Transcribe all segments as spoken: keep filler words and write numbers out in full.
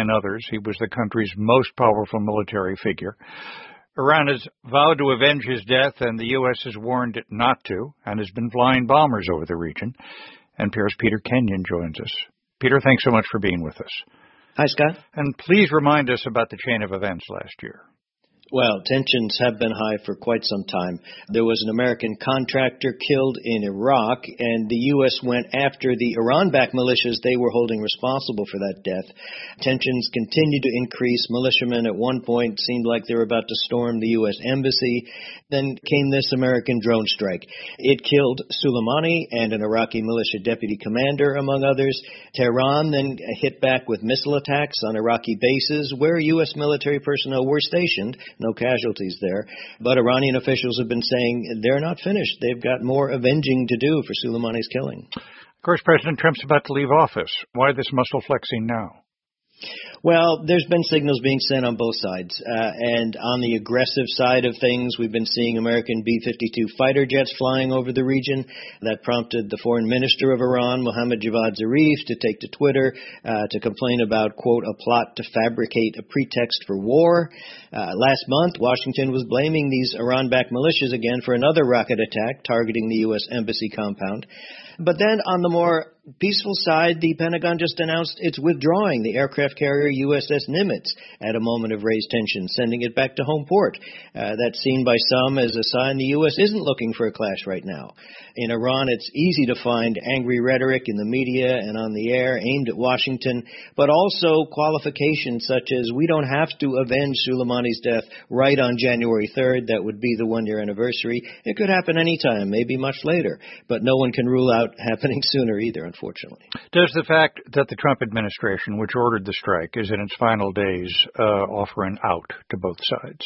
nine others. He was the country's most powerful military figure. Iran has vowed to avenge his death, and the U S has warned it not to, and has been flying bombers over the region. N P R's Peter Kenyon joins us. Peter, thanks so much for being with us. Hi, Scott. And please remind us about the chain of events last year. Well, tensions have been high for quite some time. There was an American contractor killed in Iraq, and the U S went after the Iran-backed militias they were holding responsible for that death. Tensions continued to increase. Militiamen at one point seemed like they were about to storm the U S embassy. Then came this American drone strike. It killed Soleimani and an Iraqi militia deputy commander, among others. Tehran then hit back with missile attacks on Iraqi bases where U S military personnel were stationed. No casualties there. But Iranian officials have been saying they're not finished. They've got more avenging to do for Soleimani's killing. Of course, President Trump's about to leave office. Why this muscle flexing now? Well, there's been signals being sent on both sides. Uh, and on the aggressive side of things, we've been seeing American B fifty-two fighter jets flying over the region. That prompted the foreign minister of Iran, Mohammad Javad Zarif, to take to Twitter uh, to complain about, quote, a plot to fabricate a pretext for war. Uh, last month, Washington was blaming these Iran-backed militias again for another rocket attack targeting the U S embassy compound. But then on the more peaceful side, the Pentagon just announced it's withdrawing the aircraft carrier U S S Nimitz at a moment of raised tension, sending it back to home port. Uh, that's seen by some as a sign the U S isn't looking for a clash right now. In Iran, it's easy to find angry rhetoric in the media and on the air aimed at Washington, but also qualifications such as we don't have to avenge Soleimani's death right on January third. That would be the one-year anniversary. It could happen anytime, maybe much later, but no one can rule out happening sooner either, unfortunately. Does the fact that the Trump administration, which ordered the strike, is in its final days, uh, offer an out to both sides?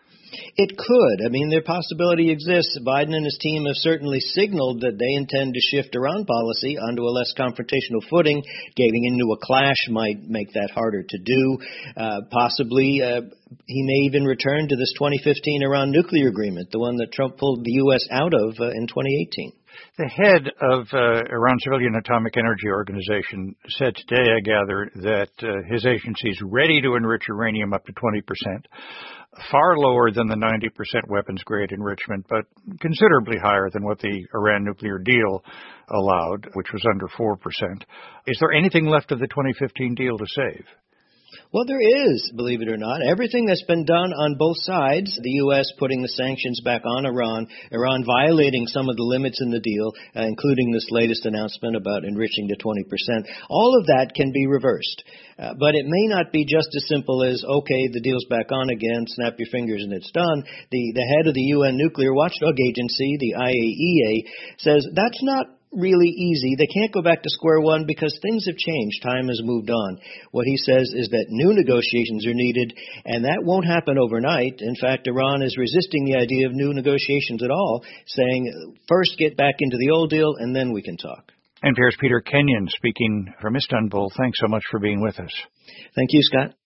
It could. I mean, the possibility exists. Biden and his team have certainly signaled that they intend to shift Iran policy onto a less confrontational footing. Getting into a clash might make that harder to do. Uh, possibly, uh, he may even return to this twenty fifteen Iran nuclear agreement, the one that Trump pulled the U S out of uh, in twenty eighteen. The head of uh, Iran's Civilian Atomic Energy Organization said today, I gather, that uh, his agency is ready to enrich uranium up to twenty percent, far lower than the ninety percent weapons-grade enrichment, but considerably higher than what the Iran nuclear deal allowed, which was under four percent. Is there anything left of the twenty fifteen deal to save? Well, there is, believe it or not. Everything that's been done on both sides, the U S putting the sanctions back on Iran, Iran violating some of the limits in the deal, uh, including this latest announcement about enriching to twenty percent, all of that can be reversed. Uh, but it may not be just as simple as, okay, the deal's back on again, snap your fingers and it's done. The, the head of the U N Nuclear Watchdog Agency, the I A E A, says that's not really easy. They can't go back to square one because things have changed. Time has moved on. What he says is that new negotiations are needed, and that won't happen overnight. In fact, Iran is resisting the idea of new negotiations at all, saying first get back into the old deal and then we can talk. N P R's Peter Kenyon speaking from Istanbul. Thanks so much for being with us. Thank you, Scott.